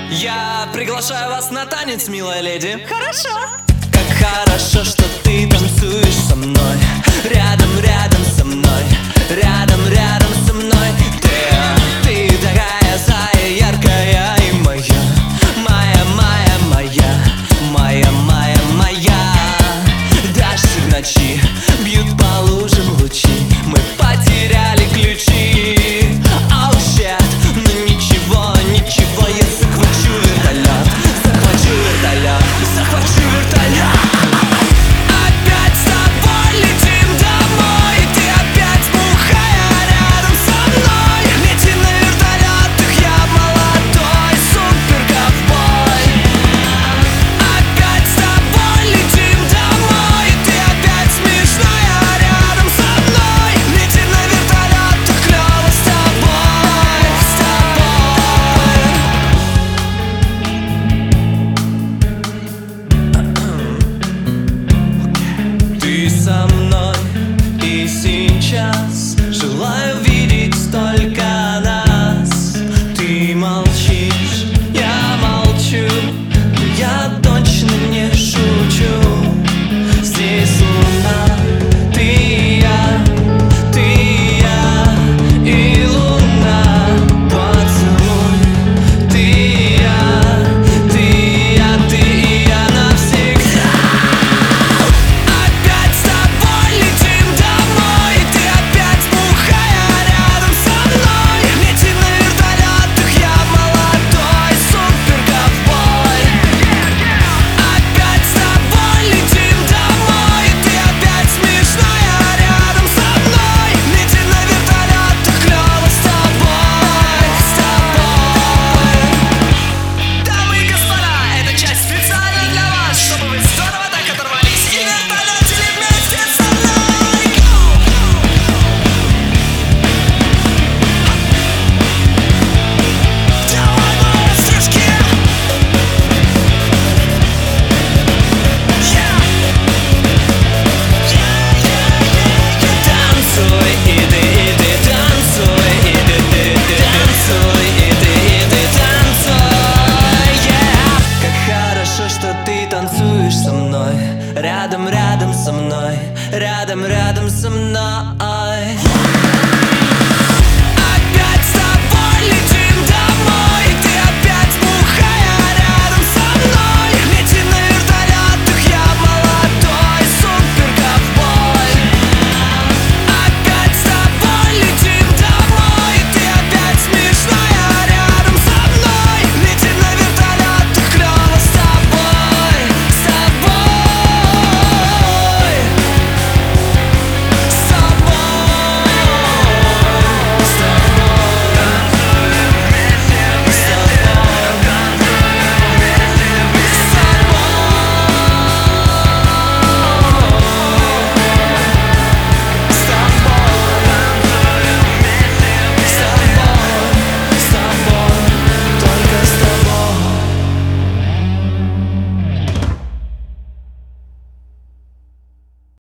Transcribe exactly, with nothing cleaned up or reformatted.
Я приглашаю вас на танец, милая леди. Хорошо. Как хорошо, что ты танцуешь со мной. Рядом, рядом со мной. Рядом, рядом со мной. Ты, ты такая зая, яркая и моя. Моя, моя, моя. Моя, моя, моя. Дождь в ночи бьют по лужам лучи. Мы потеряли ключи. Oh shit, ну ничего, ничего. Я захвачу вертолет. Захвачу вертолет. Захвачу вертолет. Опять с тобой летим домой. И ты опять бухая рядом со мной. Летим на вертолетах, я молодой супер-ковбой. Опять с тобой летим домой. И ты опять смешная рядом со мной. Летим на вертолетах, клёво с тобой. С тобой. Ты со мной и сейчас желаю видеть только нас. Ты молчишь.